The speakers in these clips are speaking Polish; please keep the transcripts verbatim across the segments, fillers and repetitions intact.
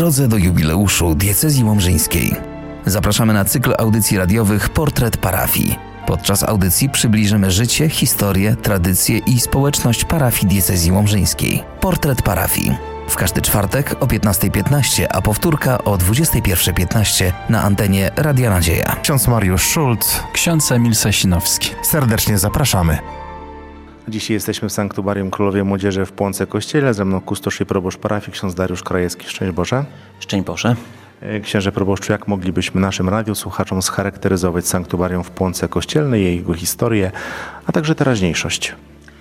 drodze do jubileuszu diecezji łomżyńskiej. Zapraszamy na cykl audycji radiowych Portret Parafii. Podczas audycji przybliżymy życie, historię, tradycje i społeczność parafii diecezji łomżyńskiej. Portret Parafii. W każdy czwartek o piętnasta piętnaście, a powtórka o dwudziesta pierwsza piętnaście na antenie Radia Nadzieja. Ksiądz Mariusz Szulc, ksiądz Emil Sasinowski. Serdecznie zapraszamy. Dzisiaj jesteśmy w Sanktuarium Królowej Młodzieży w Płonce Kościele. Ze mną kustosz i proboszcz parafii, ksiądz Dariusz Krajewski. Szczęść Boże. Szczęść Boże. Księże proboszczu, jak moglibyśmy naszym radiosłuchaczom scharakteryzować Sanktuarium w Płonce Kościelnej, jego historię, a także teraźniejszość?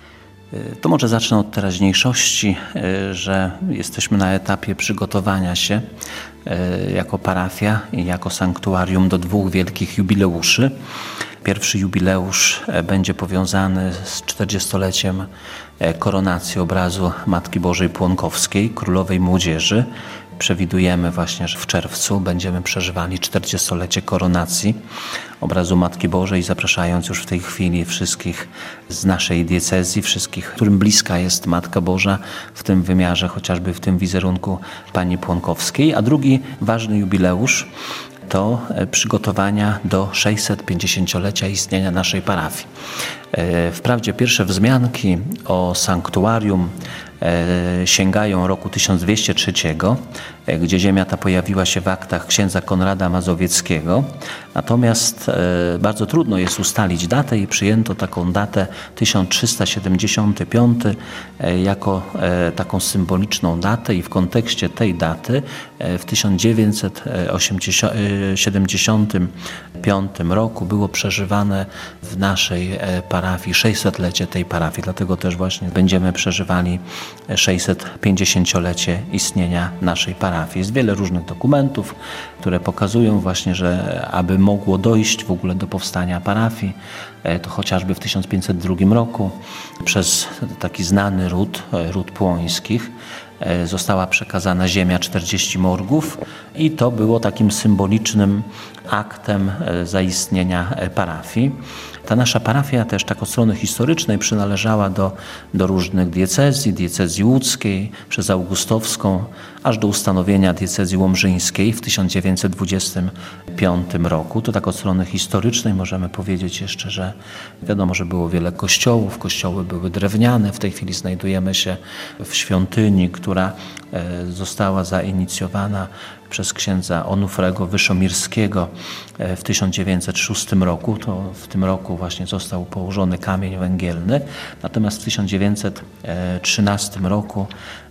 To może zacznę od teraźniejszości, że jesteśmy na etapie przygotowania się jako parafia i jako sanktuarium do dwóch wielkich jubileuszy. Pierwszy jubileusz będzie powiązany z czterdziestoleciem koronacji obrazu Matki Bożej Płonkowskiej, Królowej Młodzieży. Przewidujemy właśnie, że w czerwcu będziemy przeżywali czterdziestolecie koronacji obrazu Matki Bożej, zapraszając już w tej chwili wszystkich z naszej diecezji, wszystkich, którym bliska jest Matka Boża w tym wymiarze, chociażby w tym wizerunku Pani Płonkowskiej. A drugi ważny jubileusz to przygotowania do sześćsetpięćdziesięciolecia istnienia naszej parafii. Wprawdzie pierwsze wzmianki o sanktuarium sięgają roku tysiąc dwieście trzeciego, gdzie ziemia ta pojawiła się w aktach księdza Konrada Mazowieckiego. Natomiast bardzo trudno jest ustalić datę i przyjęto taką datę tysiąc trzysta siedemdziesiąty piąty jako taką symboliczną datę i w kontekście tej daty w tysiąc dziewięćset siedemdziesiątym piątym roku było przeżywane w naszej parafii sześćsetlecie tej parafii. Dlatego też właśnie będziemy przeżywali sześćsetpięćdziesięciolecie istnienia naszej parafii. Jest wiele różnych dokumentów, które pokazują właśnie, że aby mogło dojść w ogóle do powstania parafii, to chociażby w tysiąc pięćset drugim roku przez taki znany ród, ród Płońskich, została przekazana ziemia czterdzieści morgów i to było takim symbolicznym aktem zaistnienia parafii. Ta nasza parafia też tak od strony historycznej przynależała do, do różnych diecezji, diecezji łódzkiej przez augustowską, aż do ustanowienia diecezji łomżyńskiej w tysiąc dziewięćset dwudziestym piątym roku. To tak od strony historycznej możemy powiedzieć jeszcze, że wiadomo, że było wiele kościołów, kościoły były drewniane. W tej chwili znajdujemy się w świątyni, która została zainicjowana przez księdza Onufrego Wyszomirskiego w tysiąc dziewięćset szóstym roku. To w tym roku właśnie został położony kamień węgielny. Natomiast w tysiąc dziewięćset trzynastym roku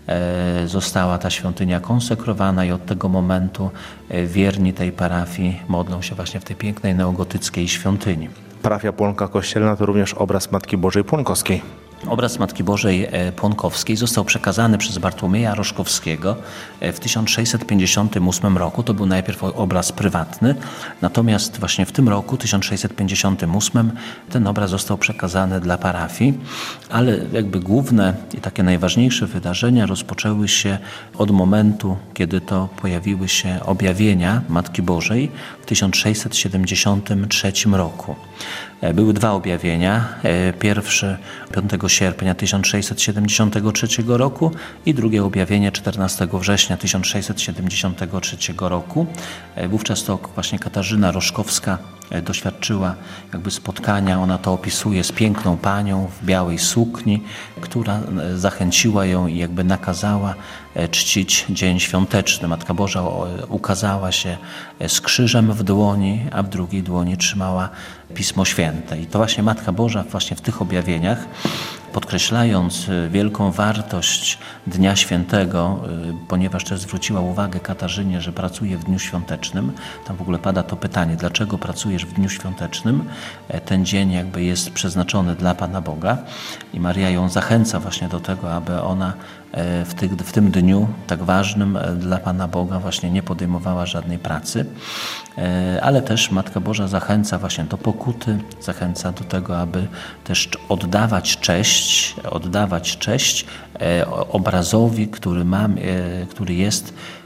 została ta świątynia konsekrowana i od tego momentu wierni tej parafii modlą się właśnie w tej pięknej neogotyckiej świątyni. Parafia Płonka Kościelna to również obraz Matki Bożej Płonkowskiej. Obraz Matki Bożej Płonkowskiej został przekazany przez Bartłomieja Roszkowskiego w tysiąc sześćset pięćdziesiątym ósmym roku. To był najpierw obraz prywatny, natomiast właśnie w tym roku, tysiąc sześćset pięćdziesiątym ósmym, ten obraz został przekazany dla parafii, ale jakby główne i takie najważniejsze wydarzenia rozpoczęły się od momentu, kiedy to pojawiły się objawienia Matki Bożej w tysiąc sześćset siedemdziesiątym trzecim roku. Były dwa objawienia. Pierwszy piątego sierpnia tysiąc sześćset siedemdziesiątego trzeciego roku i drugie objawienie czternastego września tysiąc sześćset siedemdziesiątego trzeciego roku. Wówczas to właśnie Katarzyna Roszkowska doświadczyła jakby spotkania, ona to opisuje, z piękną panią w białej sukni, która zachęciła ją i jakby nakazała czcić dzień świąteczny. Matka Boża ukazała się z krzyżem w dłoni, a w drugiej dłoni trzymała Pismo Święte. I to właśnie Matka Boża właśnie w tych objawieniach, podkreślając wielką wartość Dnia Świętego, ponieważ też zwróciła uwagę Katarzynie, że pracuje w dniu świątecznym. Tam w ogóle pada to pytanie, dlaczego pracujesz w dniu świątecznym? Ten dzień jakby jest przeznaczony dla Pana Boga i Maria ją zachęca właśnie do tego, aby ona w, tych, w tym dniu tak ważnym dla Pana Boga właśnie nie podejmowała żadnej pracy, ale też Matka Boża zachęca właśnie do pokuty, zachęca do tego, aby też oddawać cześć, oddawać cześć obrazowi, który, ma, który jest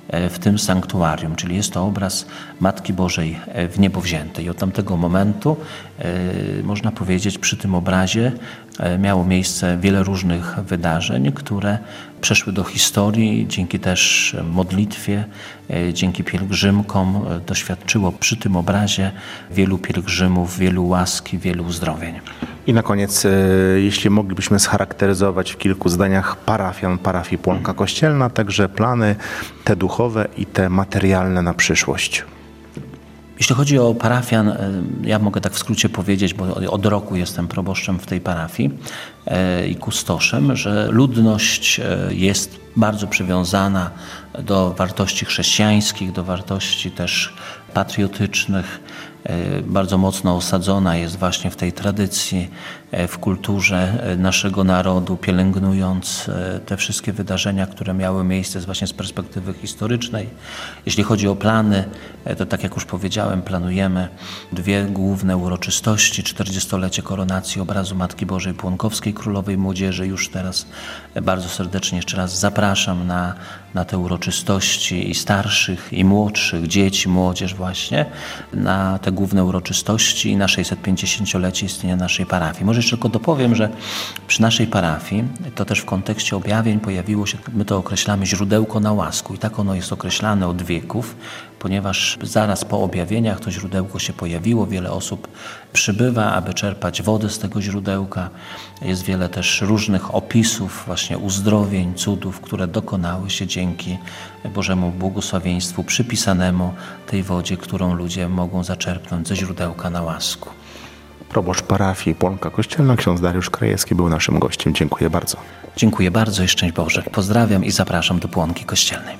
w tym sanktuarium, czyli jest to obraz Matki Bożej w niebo wziętej. Od tamtego momentu, można powiedzieć, przy tym obrazie miało miejsce wiele różnych wydarzeń, które przeszły do historii dzięki też modlitwie, dzięki pielgrzymkom. Doświadczyło przy tym obrazie wielu pielgrzymów, wielu łaski, wielu uzdrowień. I na koniec, jeśli moglibyśmy scharakteryzować w kilku zdaniach parafian parafii Płonka Kościelna, także plany te duchowe i te materialne na przyszłość. Jeśli chodzi o parafian, ja mogę tak w skrócie powiedzieć, bo od roku jestem proboszczem w tej parafii i kustoszem, że ludność jest bardzo przywiązana do wartości chrześcijańskich, do wartości też patriotycznych. Bardzo mocno osadzona jest właśnie w tej tradycji, w kulturze naszego narodu, pielęgnując te wszystkie wydarzenia, które miały miejsce właśnie z perspektywy historycznej. Jeśli chodzi o plany, to tak jak już powiedziałem, planujemy dwie główne uroczystości. czterdziestolecie koronacji obrazu Matki Bożej Płonkowskiej, Królowej Młodzieży. Już teraz bardzo serdecznie jeszcze raz zapraszam na, na te uroczystości i starszych, i młodszych, dzieci, młodzież właśnie, na te główne uroczystości i na sześćsetpięćdziesięciolecie istnienia naszej parafii. Może jeszcze tylko dopowiem, że przy naszej parafii, to też w kontekście objawień pojawiło się, my to określamy źródełko na łasku i tak ono jest określane od wieków, ponieważ zaraz po objawieniach to źródełko się pojawiło, wiele osób przybywa, aby czerpać wodę z tego źródełka. Jest wiele też różnych opisów właśnie uzdrowień, cudów, które dokonały się dzięki Bożemu błogosławieństwu przypisanemu tej wodzie, którą ludzie mogą zaczerpnąć ze źródełka na łasku. Proboszcz parafii Płonka Kościelna, ksiądz Dariusz Krajewski był naszym gościem. Dziękuję bardzo. Dziękuję bardzo i szczęść Boże. Pozdrawiam i zapraszam do Płonki Kościelnej.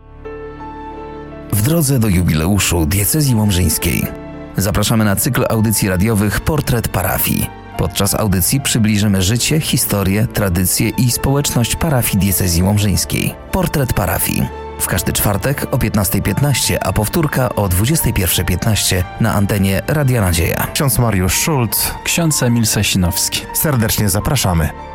W drodze do jubileuszu diecezji łomżyńskiej zapraszamy na cykl audycji radiowych Portret Parafii. Podczas audycji przybliżymy życie, historię, tradycje i społeczność parafii diecezji łomżyńskiej. Portret Parafii. W każdy czwartek o piętnasta piętnaście, a powtórka o dwudziesta pierwsza piętnaście na antenie Radia Nadzieja. Ksiądz Mariusz Szulc, ksiądz Emil Sasinowski. serdecznie zapraszamy.